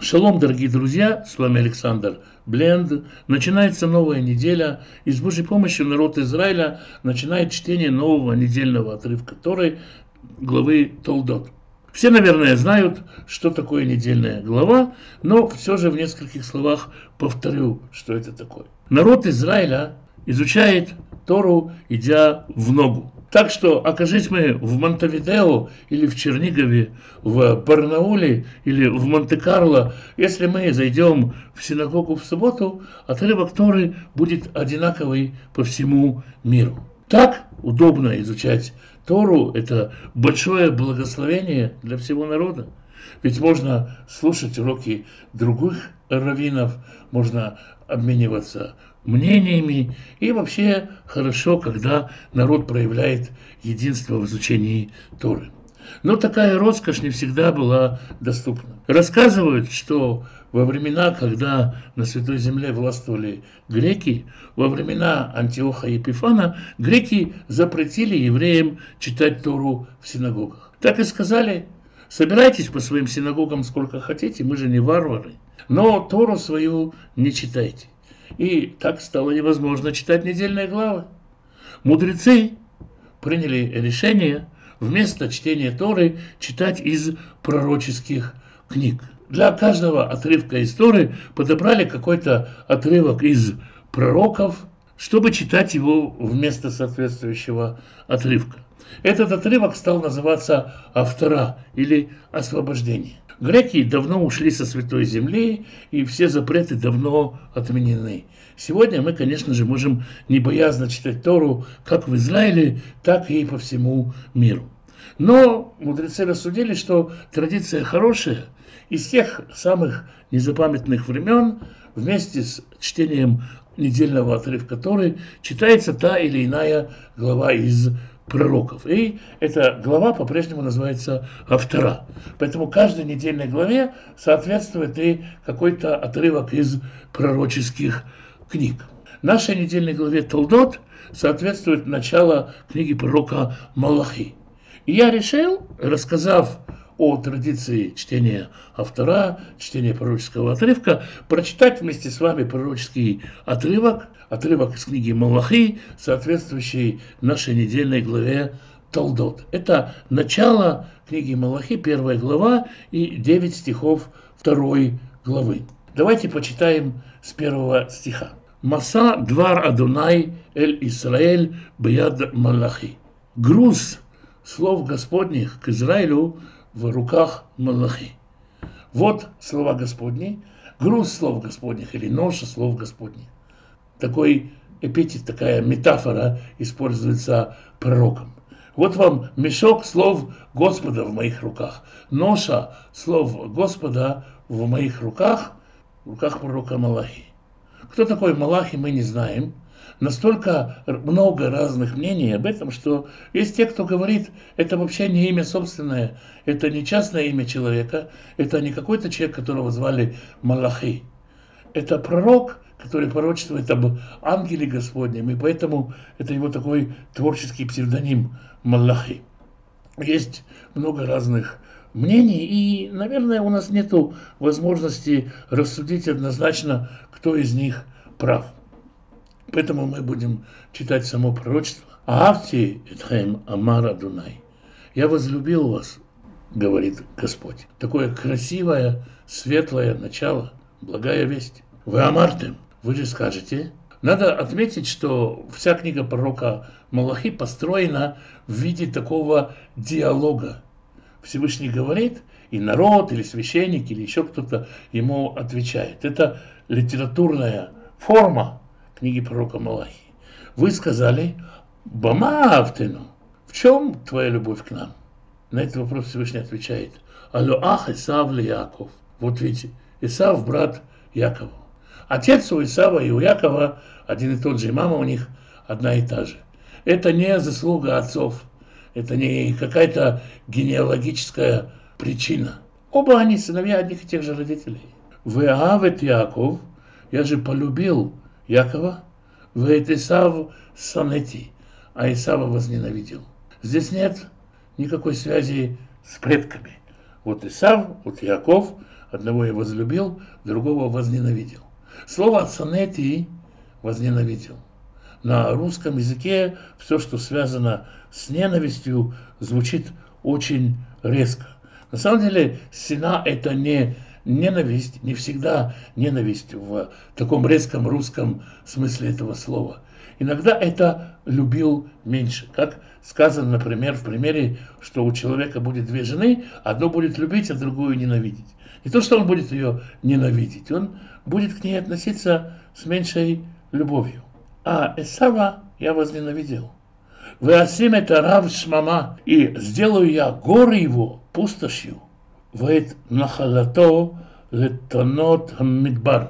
Шалом, дорогие друзья, с вами Александр Бленд. Начинается новая неделя, и с Божьей помощью народ Израиля начинает чтение нового недельного отрывка Торы, главы Толдот. Все, наверное, знают, что такое недельная глава, но все же в нескольких словах повторю, что это такое. Народ Израиля изучает Тору, идя в ногу. Так что, окажись мы в Монтевидео или в Чернигове, в Барнауле или в Монте-Карло, если мы зайдем в синагогу в субботу, отрывок Торы будет одинаковый по всему миру. Так удобно изучать Тору, это большое благословение для всего народа. Ведь можно слушать уроки других раввинов, можно обмениваться мнениями, и вообще хорошо, когда народ проявляет единство в изучении Торы. Но такая роскошь не всегда была доступна. Рассказывают, что во времена, когда на Святой Земле властвовали греки, во времена Антиоха Епифана, греки запретили евреям читать Тору в синагогах. Так и сказали: собирайтесь по своим синагогам сколько хотите, мы же не варвары, но Тору свою не читайте. И так стало невозможно читать недельные главы. Мудрецы приняли решение вместо чтения Торы читать из пророческих книг. Для каждого отрывка из Торы подобрали какой-то отрывок из пророков, чтобы читать его вместо соответствующего отрывка. Этот отрывок стал называться «Автора» или «Освобождение». Греки давно ушли со Святой Земли, и все запреты давно отменены. Сегодня мы, конечно же, можем небоязно читать Тору как в Израиле, так и по всему миру. Но мудрецы рассудили, что традиция хорошая, и с тех самых незапамятных времен вместе с чтением недельного отрывка Торы читается та или иная глава из пророков. И эта глава по-прежнему называется «Автора». Поэтому каждой недельной главе соответствует и какой-то отрывок из пророческих книг. Нашей недельной главе Толдот соответствует начало книги пророка Малахи. И я решил, рассказав о традиции чтения автора, чтения пророческого отрывка, прочитать вместе с вами пророческий отрывок из книги Малахи, соответствующий нашей недельной главе Толдот. Это начало книги Малахи, 1 глава, и 9 стихов 2 главы. Давайте почитаем с 1 стиха. «Маса двар Адонай эль Исраэль бияд Малахи». Груз слов Господних к Израилю в руках Малахи. Вот слова Господни, груз слов Господних или ноша слов Господних. Такой эпитет, такая метафора используется пророком. Вот вам мешок слов Господа в моих руках, ноша слов Господа в моих руках, в руках пророка Малахи. Кто такой Малахи, мы не знаем. Настолько много разных мнений об этом, что есть те, кто говорит, это вообще не имя собственное, это не частное имя человека, это не какой-то человек, которого звали Малахи. Это пророк, который пророчествует об ангеле Господнем, и поэтому это его такой творческий псевдоним Малахи. Есть много разных мнений, и, наверное, у нас нет возможности рассудить однозначно, кто из них прав. Поэтому мы будем читать само пророчество. «Аавти этхэм амар Адонай». «Я возлюбил вас», говорит Господь. Такое красивое, светлое начало, благая весть. «Вы амартем», вы же скажете. Надо отметить, что вся книга пророка Малахи построена в виде такого диалога. Всевышний говорит, и народ, или священник, или еще кто-то ему отвечает. Это литературная форма книги пророка Малахи. Вы сказали: «Бама автену». В чем твоя любовь к нам? На этот вопрос Всевышний отвечает: «Алло ах Исав ли Яков». Вот ведь Исав брат Якова. Отец у Исава и у Якова один и тот же, и мама у них одна и та же. Это не заслуга отцов, это не какая-то генеалогическая причина. Оба они сыновья одних и тех же родителей. «Вы авет Яков», я же полюбил Якова, «Вы Исав санети», а Исава возненавидел. Здесь нет никакой связи с предками. Вот Исав, вот Яков, одного я возлюбил, другого возненавидел. Слово «цанети» – возненавидел. На русском языке все, что связано с ненавистью, звучит очень резко. На самом деле, сина – это не ненависть, не всегда ненависть в таком резком русском смысле этого слова. Иногда это любил меньше. Как сказано, например, в примере, что у человека будет две жены, одну будет любить, а другую ненавидеть. Не то, что он будет ее ненавидеть, он будет к ней относиться с меньшей любовью. А Эсава я возненавидел. Вы асим это рав шмама, и сделаю я горы его пустошью. Вэт нахалато летонот мидбар,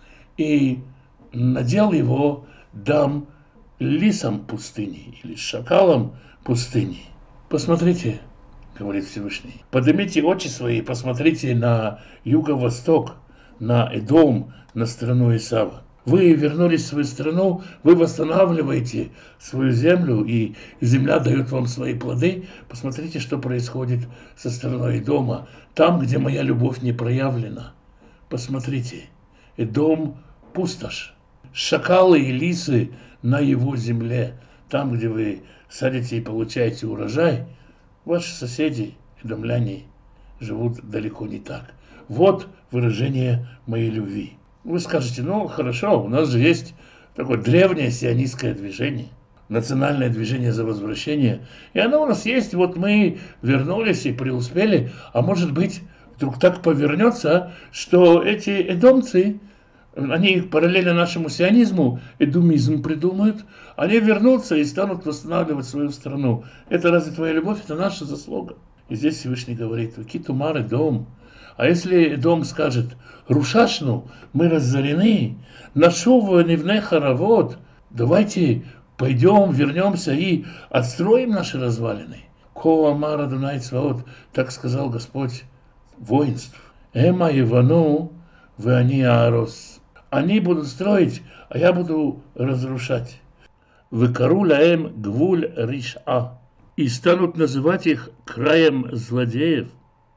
и надел его дам лисам пустыни или шакалам пустыни. Посмотрите, говорит Всевышний, поднимите очи свои, посмотрите на юго-восток, на Эдом, на страну Исава. Вы вернулись в свою страну, вы восстанавливаете свою землю, и земля дает вам свои плоды. Посмотрите, что происходит со стороной Эдома, там, где моя любовь не проявлена. Посмотрите, Эдом пустошь, шакалы и лисы на его земле, там, где вы садите и получаете урожай, ваши соседи, эдомляне, живут далеко не так. Вот выражение моей любви. Вы скажете, ну хорошо, у нас же есть такое древнее сионистское движение, национальное движение за возвращение, и оно у нас есть, вот мы вернулись и преуспели, а может быть вдруг так повернется, что эти эдомцы, они параллельно нашему сионизму, эдумизм придумают, они вернутся и станут восстанавливать свою страну. Это разве твоя любовь? Это наша заслуга. И здесь Всевышний говорит, китумар Эдом. А если Эдом скажет, рушашну, мы разорены, нашуву невне харавод, давайте пойдем, вернемся и отстроим наши развалины. Ко амар Адонай Цваот, так сказал Господь воинств. Эма Ивану, вы они Аарос. Они будут строить, а я буду разрушать. Выкару лаэм гвуль риша. И станут называть их краем злодеев.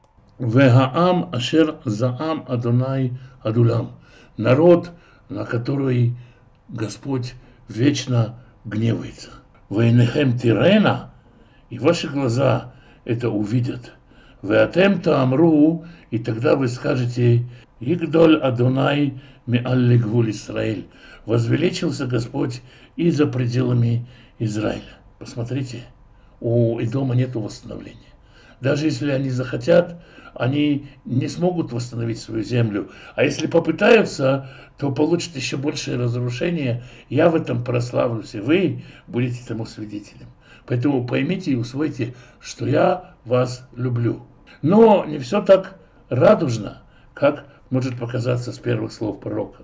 Вегаам ашер заам Адонай Адулам. Народ, на который Господь вечно гневается. Вейнехем тирена, и ваши глаза это увидят. Веатем таамру, и тогда вы скажете, Игдоль Адонай миалли гвуль Исраэль. Возвеличился Господь и за пределами Израиля. Посмотрите, у Эдома нет восстановления. Даже если они захотят, они не смогут восстановить свою землю. А если попытаются, то получат еще большее разрушение. Я в этом прославлюсь, и вы будете тому свидетелем. Поэтому поймите и усвойте, что я вас люблю. Но не все так радужно, как может показаться с первых слов пророка.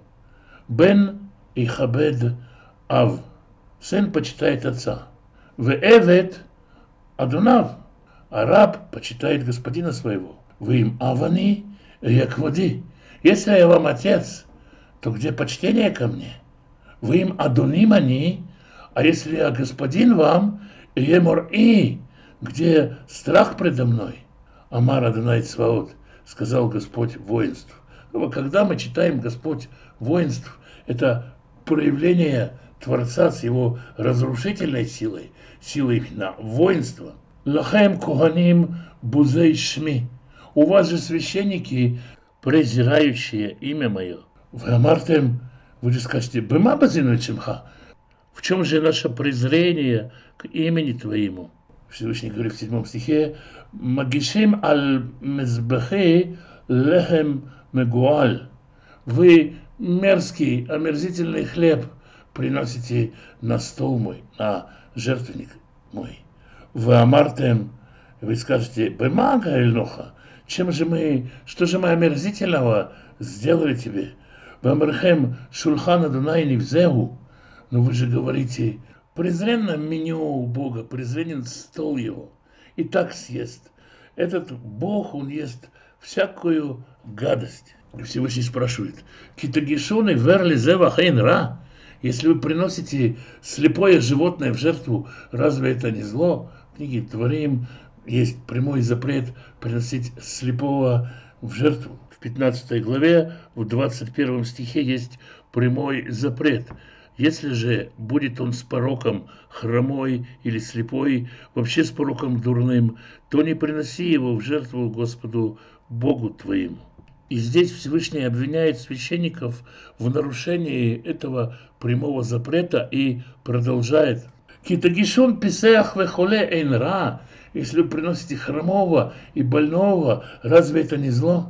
Бен и хабед ав. Сын почитает отца. Веэвет адонав. А раб почитает господина своего. Вы им авани, якводи. Если я вам отец, то где почтение ко мне? Вы им адоним они, а если я господин вам, емор и, где страх предо мной? Амар Адонай Цваот, сказал Господь воинств. Когда мы читаем Господь воинств, это проявление Творца с его разрушительной силой, силой на воинство. Лахем куханим бузей шми. У вас же священники, презирающие имя мое. Вы амартем, вы же скажете, бема базину чимха. В чем же наше презрение к имени твоему? Всевышний говорит в 7 стихе, магишим аль мезбахе лехем мегуаль. Вы мерзкий, омерзительный хлеб приносите на стол мой, на жертвенник мой. Вы амартем, вы скажете, бемага эльноха, чем же мы, что же мы омерзительного сделали тебе? Бамархем шульхан Адонай невзеу, но вы же говорите, презренно меню Бога, презренен стол его, и так съест. Этот Бог, он ест всякую гадость. И Всевышний спрашивает, китагишуны верли зева хейн ра? Если вы приносите слепое животное в жертву, разве это не зло? В книге Творим есть прямой запрет приносить слепого в жертву. В 15 главе, в 21 стихе есть прямой запрет. Если же будет он с пороком хромой или слепой, вообще с пороком дурным, то не приноси его в жертву Господу Богу твоему. И здесь Всевышний обвиняет священников в нарушении этого прямого запрета и продолжает. «Китагишон писеах вехоле эйн ра». Если вы приносите хромого и больного, разве это не зло?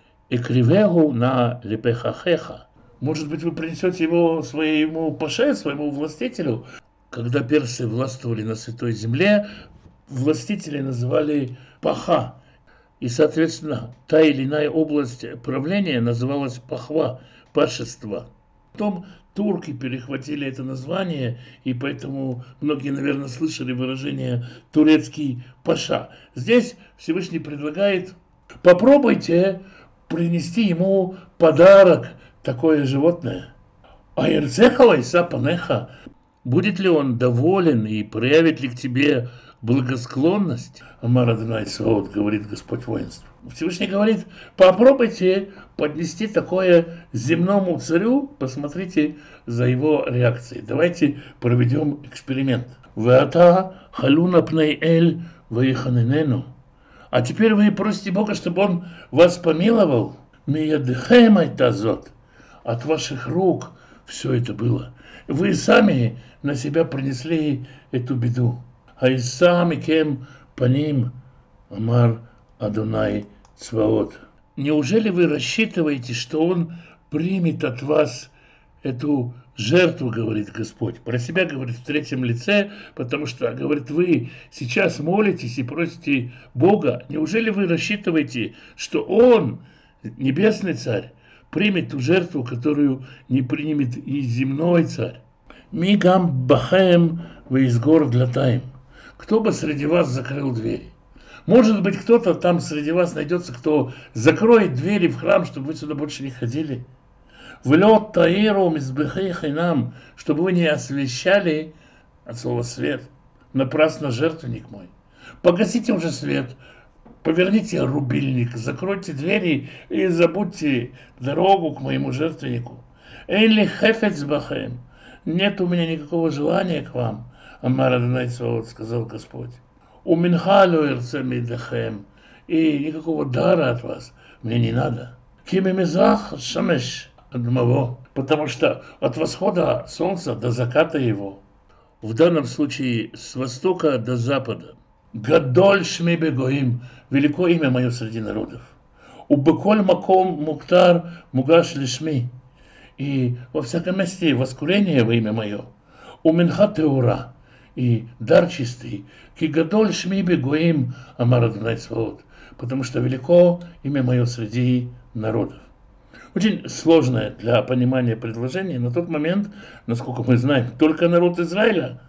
«Экривегу на лепехахеха». Может быть, вы принесете его своему паше, своему властителю? Когда персы властвовали на Святой Земле, властителей называли паха. И, соответственно, та или иная область правления называлась пахва, пашество. Потом турки перехватили это название, и поэтому многие, наверное, слышали выражение «турецкий паша». Здесь Всевышний предлагает: попробуйте принести ему подарок, такое животное. А Ирцехова Иса Панеха, будет ли он доволен и проявит ли к тебе благосклонность? Амар Адонай Саваот, говорит Господь воинств. Всевышний говорит: попробуйте поднести такое земному царю, посмотрите за его реакцией. Давайте проведем эксперимент. Веата халуна пней эль ваиханенену. А теперь вы просите Бога, чтобы он вас помиловал. Миядхэм айтазот. От ваших рук все это было. Вы сами на себя принесли эту беду. Айса микем паним, Амар Адонай Цваот. Неужели вы рассчитываете, что он примет от вас эту жертву, говорит Господь? Про себя говорит в третьем лице, потому что, говорит, вы сейчас молитесь и просите Бога. Неужели вы рассчитываете, что он, небесный царь, примет ту жертву, которую не примет и земной царь? Мигам бахаем веизгор длатаем. Кто бы среди вас закрыл двери? Может быть, кто-то там среди вас найдется, кто закроет двери в храм, чтобы вы сюда больше не ходили. Влет таиру мизбехей хинам, чтобы вы не освещали, от слова свет, напрасно жертвенник мой. Погасите уже свет, поверните рубильник, закройте двери и забудьте дорогу к моему жертвеннику. Эйли хефец бахем. Нет у меня никакого желания к вам, Амар Адонай Цваот, сказал Господь. У минхалу ирцемидахем. И никакого дара от вас мне не надо. Кимимизах шамеш адмаво. Потому что от восхода солнца до заката его, в данном случае с востока до запада, гадоль шми бегоим, велико имя мое среди народов. У беколь маком муктар мугаш лишми. И во всяком месте воскурение во имя мое. У минха теура. И дар чистый. Кигадоль шми бегоим, Амар Адонай Цваот. Потому что велико имя мое среди народов. Очень сложное для понимания предложение. На тот момент, насколько мы знаем, только народ Израиля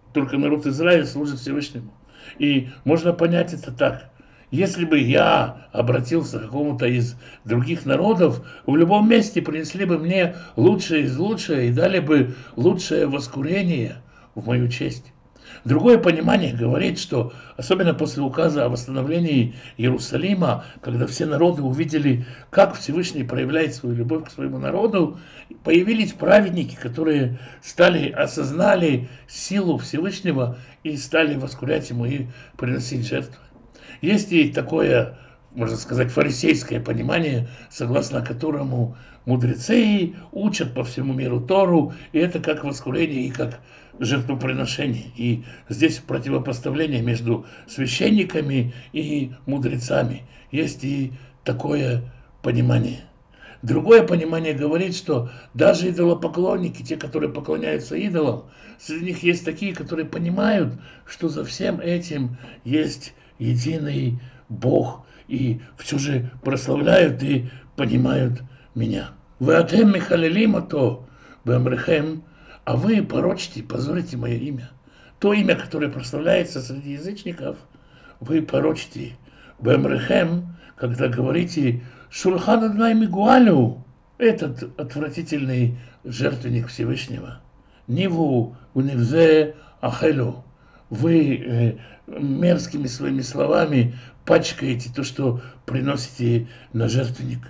служит Всевышнему. И можно понять это так. Если бы я обратился к какому-то из других народов, в любом месте принесли бы мне лучшее из лучшего и дали бы лучшее воскурение в мою честь. Другое понимание говорит, что особенно после указа о восстановлении Иерусалима, когда все народы увидели, как Всевышний проявляет свою любовь к своему народу, появились праведники, которые осознали силу Всевышнего и стали воскурять ему и приносить жертвы. Есть и такое, можно сказать, фарисейское понимание, согласно которому мудрецы учат по всему миру Тору, и это как воскурение и как жертвоприношение. И здесь противопоставление между священниками и мудрецами. Есть и такое понимание. Другое понимание говорит, что даже идолопоклонники, те, которые поклоняются идолам, среди них есть такие, которые понимают, что за всем этим есть единый Бог, и все же прославляют и понимают меня. Вы атем михалелим ато бэмрэхэм, а вы порочите, позорите мое имя. То имя, которое прославляется среди язычников, вы порочите. Бэмрэхэм, когда говорите Шулхан Адонай Мигуалю, этот отвратительный жертвенник Всевышнего. Ниву унивзе ахелю. Вы мерзкими своими словами пачкаете то, что приносите на жертвенник.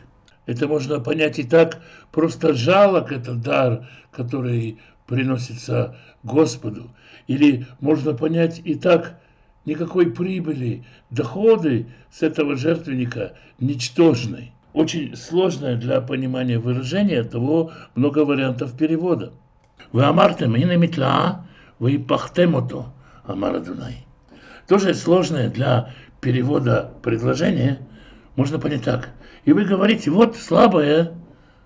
Это можно понять и так, просто жалок этот дар, который приносится Господу. Или можно понять и так, никакой прибыли, доходы с этого жертвенника ничтожны. Очень сложное для понимания выражение, того много вариантов перевода. Вы амартем и намитла, вы пахтемото, амар Адунай. Тоже сложное для перевода предложение можно понять так. И вы говорите, вот слабое,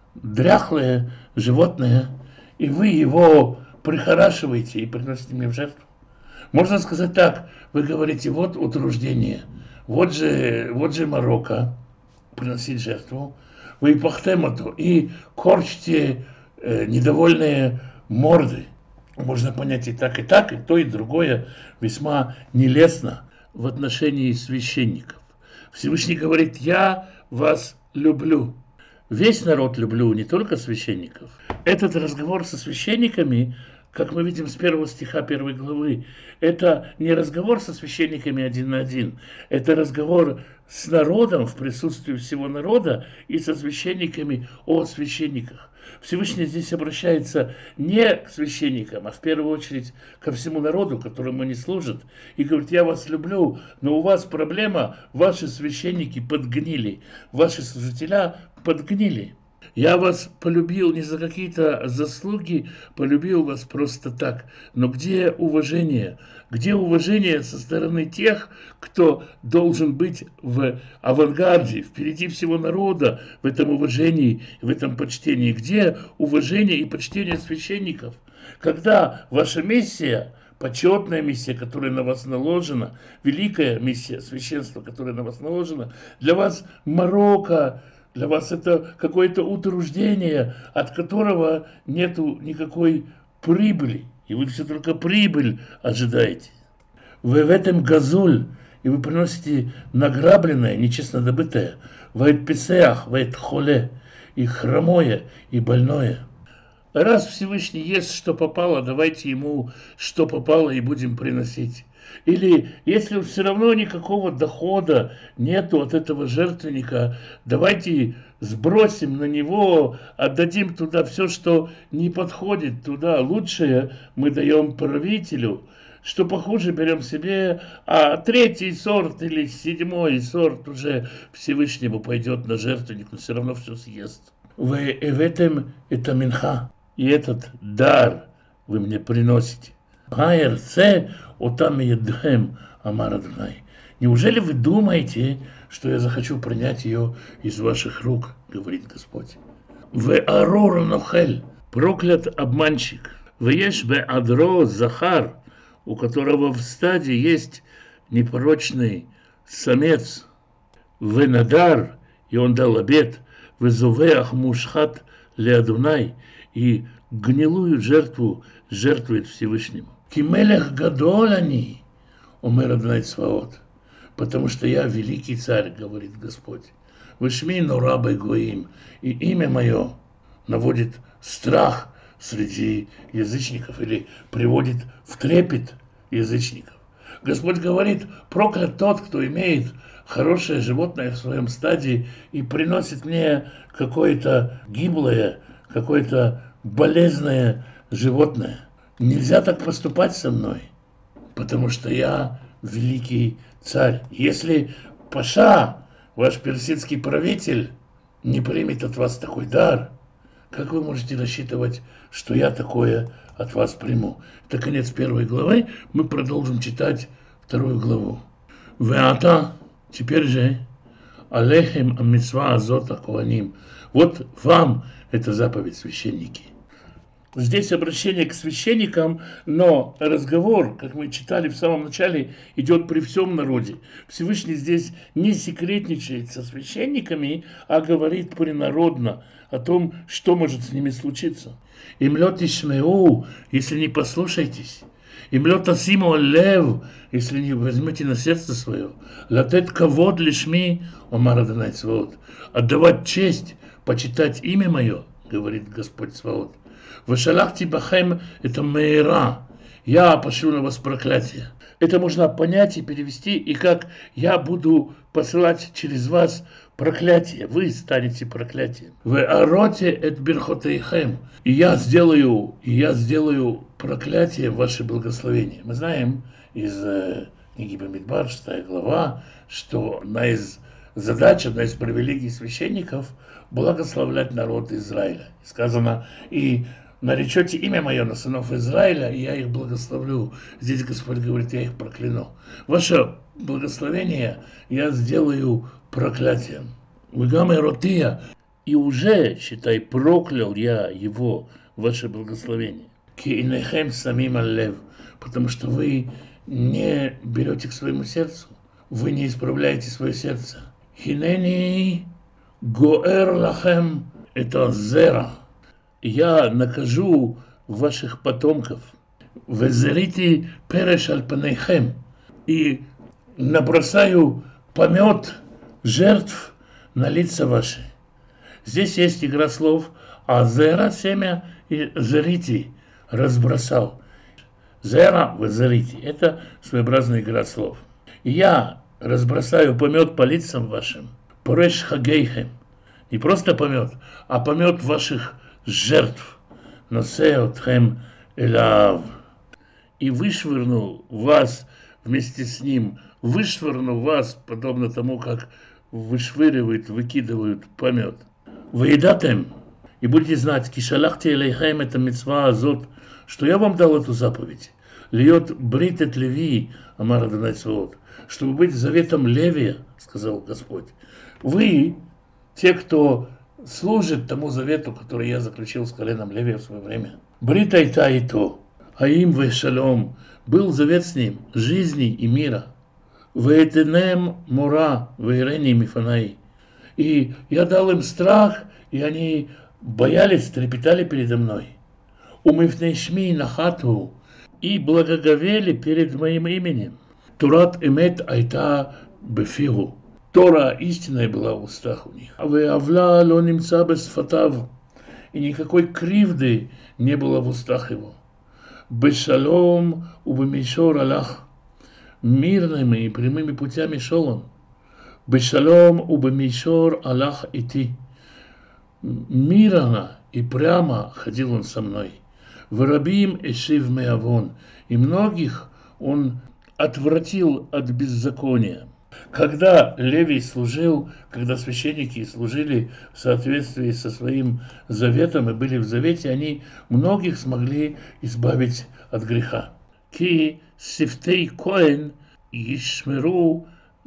дряхлое животное, и вы его прихорашиваете и приносите мне в жертву. Можно сказать так, вы говорите, вот утруждение, вот же морока, приносить жертву, вы пахтемото и корчите недовольные морды. Можно понять и так, и то, и другое весьма нелестно в отношении священников. Всевышний говорит, я вас люблю. Весь народ люблю, не только священников. Этот разговор со священниками, как мы видим с 1 стиха 1 главы, это не разговор со священниками один на один, это разговор с народом в присутствии всего народа и со священниками о священниках. Всевышний здесь обращается не к священникам, а в первую очередь ко всему народу, которому они служат, и говорит, я вас люблю, но у вас проблема, ваши священники подгнили, ваши служителя подгнили. Я вас полюбил не за какие-то заслуги, полюбил вас просто так. Но где уважение? Где уважение со стороны тех, кто должен быть в авангарде, впереди всего народа, в этом уважении, в этом почтении? Где уважение и почтение священников? Когда ваша миссия, почетная миссия, которая на вас наложена, великая миссия священства, которая на вас наложена, для вас морока, для вас это какое-то утруждение, от которого нету никакой прибыли. И вы все только прибыль ожидаете. Вы в этом газуль, и вы приносите награбленное, нечестно добытое. Ваэт писеах, ваэт холе, и хромое, и больное. Раз Всевышний ест, что попало, давайте ему, что попало, и будем приносить. Или если все равно никакого дохода нету от этого жертвенника, давайте сбросим на него, отдадим туда все, что не подходит туда. Лучшее мы даем правителю, что похуже берем себе, а 3-й сорт или 7-й сорт уже Всевышнему пойдет на жертвенник, но все равно все съест. Вы в этом это минха, и этот дар вы мне приносите. Неужели вы думаете, что я захочу принять ее из ваших рук, говорит Господь? В арур нохель, проклят обманщик. В еш бе адро захар, у которого в стаде есть непорочный самец. В надар, и он дал обет, в зувеах мушхат ле Адунай, и гнилую жертву жертвует Всевышнему. Кимелех гадоль они, умер Адонай Цваот, потому что я великий царь, говорит Господь. Вышми нора байгоим, и имя мое наводит страх среди язычников или приводит в трепет язычников. Господь говорит, проклят тот, кто имеет хорошее животное в своем стаде и приносит мне какое-то гиблое, какое-то болезненное животное. Нельзя так поступать со мной, потому что я великий царь. Если Паша, ваш персидский правитель, не примет от вас такой дар, как вы можете рассчитывать, что я такое от вас приму? Это конец 1 главы, мы продолжим читать 2 главу. Веата, теперь же, алехем амитсва азота коаним. Вот вам эта заповедь, священники. Здесь обращение к священникам, но разговор, как мы читали в самом начале, идет при всем народе. Всевышний здесь не секретничает со священниками, а говорит принародно о том, что может с ними случиться. Им лёт ишмеу, если не послушаетесь. Им лёт асиму лев, если не возьмете на сердце свое. Латет кавод лишми, омар Адонай Цваот. Отдавать честь, почитать имя мое, говорит Господь Цваот. Вашалахти бахем это мейра. Я пошлю на вас проклятие. Это можно понять и перевести, и как я буду посылать через вас проклятие, вы станете проклятием. Вы ороте эт бирхотейхем, и я сделаю проклятие ваше благословение. Мы знаем из книги Бамидбар, 6 глава, что одна из задач, одна из привилегий священников благословлять народ Израиля. Сказано, и наречете имя мое на сынов Израиля, и я их благословлю. Здесь Господь говорит, я их прокляну. Ваше благословение я сделаю проклятием. Вегам эротия, и уже, считай, проклял я его, ваше благословение. Ки инехем самим аллев, потому что вы не берете к своему сердцу, вы не исправляете свое сердце. Хинени гоэр лахем, это зера. Я накажу ваших потомков. Везерити переш альпанейхем, и набросаю помет жертв на лица ваши. Здесь есть игра слов, а зера семя и зерити разбросал. Зера в зерити, это своеобразная игра слов. Я разбросаю помет по лицам вашим, пореш хагейхем, не просто помет, а помет ваших жертв, носеотхем элав, и вышвырну вас вместе с ним, вышвырну вас, подобно тому, как вышвыривают, выкидывают помет. Выедатем, и будете знать, кишалахти элейхем, это мицва азот, что я вам дал эту заповедь. Льет бритет леви, амар Адонай Цваот, чтобы быть заветом Левия, сказал Господь. Вы, те, кто служит тому завету, который я заключил с коленом Левия в свое время. Брит айта и то, аим ве шалом, был завет с ним, жизни и мира. Веэтенем мура, веирени мифанаи. И я дал им страх, и они боялись, трепетали передо мной. Умифнешми нахату, и благоговели перед моим именем. Турат эмет айта бефиру. Тора истинная была в устах у них. Авла ло нимца бесфатав, и никакой кривды не было в устах его. Бешалом убемишор аллах, мирными и прямыми путями шел он. Бешалом убемишор аллах ити, мирно и прямо ходил он со мной. Варабим эшив меавон, и многих он отвратил от беззакония. Когда Левий служил, когда священники служили в соответствии со своим заветом и были в завете, они многих смогли избавить от греха. Ки сифтей коэн ишмеру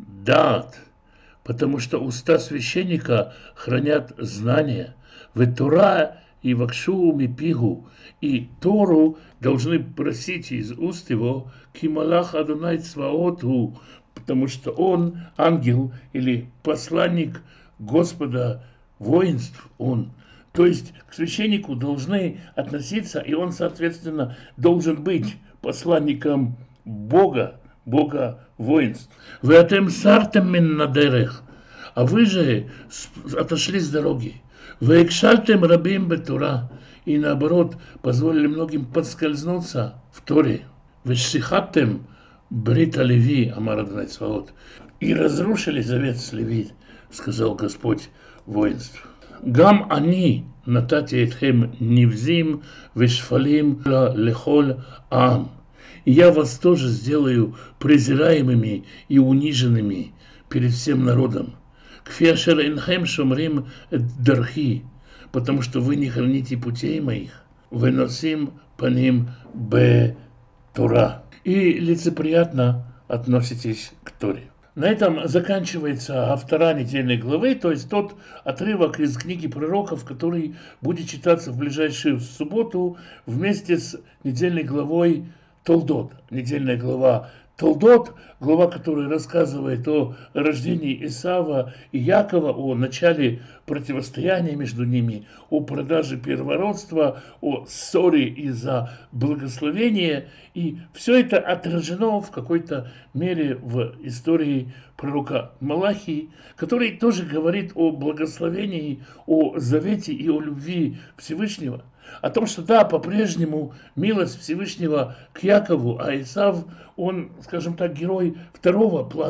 дат, потому что уста священника хранят знания. Ветура и вакшу мипигу, и Тору должны просить из уст его, кималах Адонай Цваоту, потому что он ангел или посланник Господа воинств, он. То есть к священнику должны относиться, и он, соответственно, должен быть посланником Бога, Бога воинств. Вы атем сартем мин надерех, а вы же отошли с дороги. Вы экшальтем рабим бетура, и наоборот позволили многим подскользнуться в Торе. Вы шихаттем брита Леви, амар Адонай Цваот, и разрушили завет с Леви, сказал Господь воинств. Гам они натати этхем нивзим вешфалим лехоль ам. И я вас тоже сделаю презираемыми и униженными перед всем народом. Кфиашер инхем шомрим дархи, потому что вы не храните путей моих. Выносим по ним бе Тора. И лицеприятно относитесь к Торе. На этом заканчивается автора недельной главы, то есть тот отрывок из книги пророков, который будет читаться в ближайшую субботу вместе с недельной главой Толдот. Недельная глава Толдот, глава, которая рассказывает о рождении Исава и Якова, о начале противостояния между ними, о продаже первородства, о ссоре из-за благословения. И все это отражено в какой-то мере в истории пророка Малахии, который тоже говорит о благословении, о завете и о любви Всевышнего. О том, что да, по-прежнему милость Всевышнего к Якову, а Исав, он, скажем так, герой второго плана.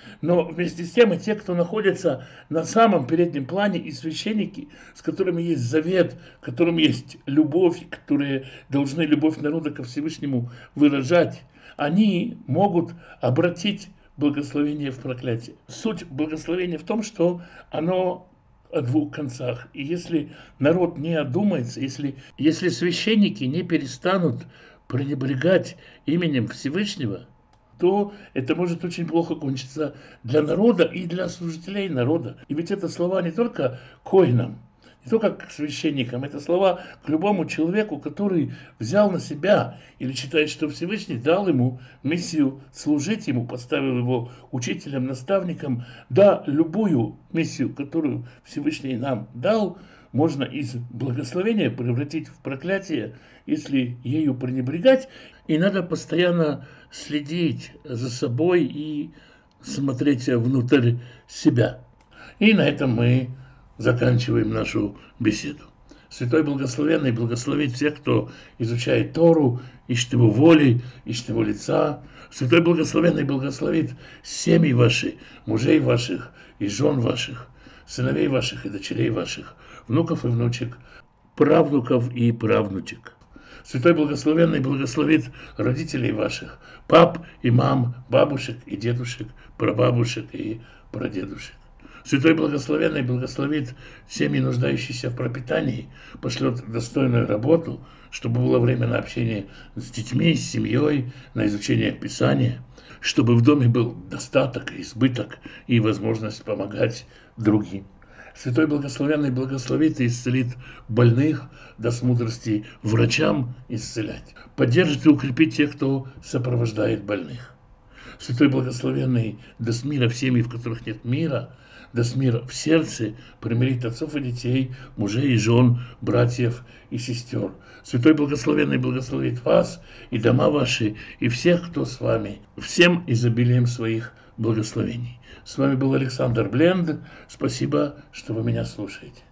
Но вместе с тем и те, кто находится на самом переднем плане, и священники, с которыми есть завет, с которыми есть любовь, которые должны любовь народа ко Всевышнему выражать, они могут обратить благословение в проклятие. Суть благословения в том, что оно о двух концах. И если народ не одумается, если священники не перестанут пренебрегать именем Всевышнего, то это может очень плохо кончиться для народа и для служителей народа. И ведь это слова не только коинам, не только к священникам, это слова к любому человеку, который взял на себя или считает, что Всевышний дал ему миссию служить ему, поставил его учителем, наставником. Да, любую миссию, которую Всевышний нам дал, можно из благословения превратить в проклятие, если ею пренебрегать. И надо постоянно следить за собой и смотреть внутрь себя. И на этом мы заканчиваем нашу беседу. Святой Благословенный благословит всех, кто изучает Тору, ищет его воли, ищет его лица. Святой Благословенный благословит семьи ваши, мужей ваших и жен ваших, сыновей ваших и дочерей ваших, внуков и внучек, правнуков и правнучек. Святой Благословенный благословит родителей ваших, пап и мам, бабушек и дедушек, прабабушек и прадедушек. Святой Благословенный благословит семьи, нуждающиеся в пропитании, пошлет достойную работу, чтобы было время на общение с детьми, с семьей, на изучение Писания, чтобы в доме был достаток, избыток и возможность помогать другим. Святой Благословенный благословит и исцелит больных, даст мудрости врачам исцелять, поддержит и укрепит тех, кто сопровождает больных. Святой Благословенный даст мира в семьи, в которых нет мира, даст мир в сердце, примирит отцов и детей, мужей и жен, братьев и сестер. Святой Благословенный благословит вас и дома ваши, и всех, кто с вами, всем изобилием своих благословений. С вами был Александр Бленд. Спасибо, что вы меня слушаете.